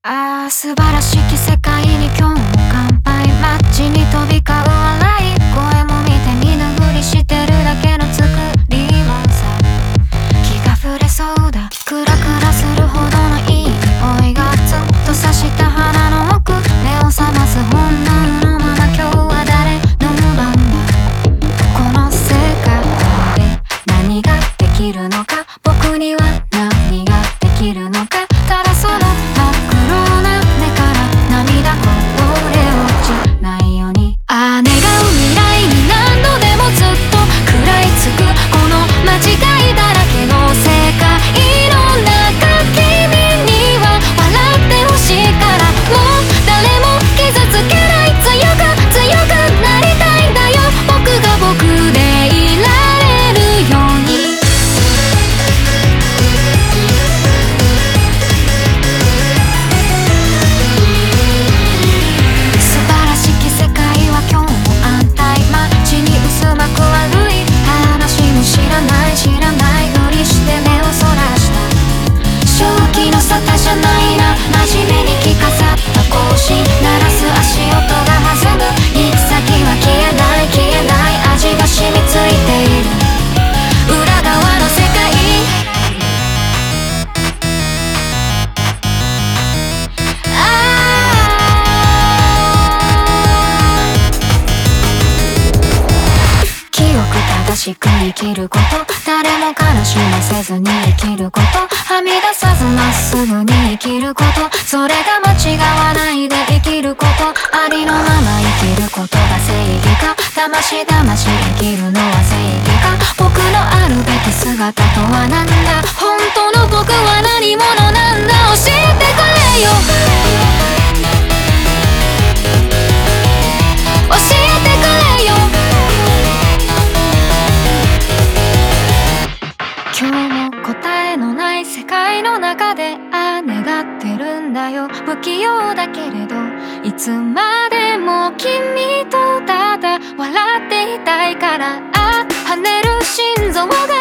素晴らしき世界に今日も乾杯。街に飛び交う笑い声も見て見ぬふりしてるだけの作りはさ、気が触れそうだ。クラクラするほどのいい匂いがずっと刺した鼻の奥、目を覚ます本能のまま今日は誰の番だ。この世界で何ができるのか、僕には何ができるのか。ただその真っ黒な目から涙こぼれ落ちないように、願う未来に何度でもずっと食らいつくこの間違いだらけの世界の中、君には笑ってほしいから、もう誰も傷つけない、強く強くなりたいんだよ、僕が僕でいられるように。素晴らしき世界は今日も安泰。街に渦巻く悪い話も知らない知らないふりして目をそらした。正気の沙汰じゃないな、真面目に着飾った格子鳴らす足音が弾む、行き先は消えない消えない味が染みついている裏側の世界。清く正しく生きること、誰も悲しませずに生きること、はみ出さずまっすぐに生きること、それが間違わないで生きること、ありのまま生きることが正義か、魂魂生きるのは正義か、僕のあるべき姿とは何だ、本当の僕は何者なんだ、教えてくれよ教えてくれよ。今日も答えのない世界の中で願ってるんだよ、不器用だけれどいつまでも君とただ笑っていたいから、跳ねる心臓が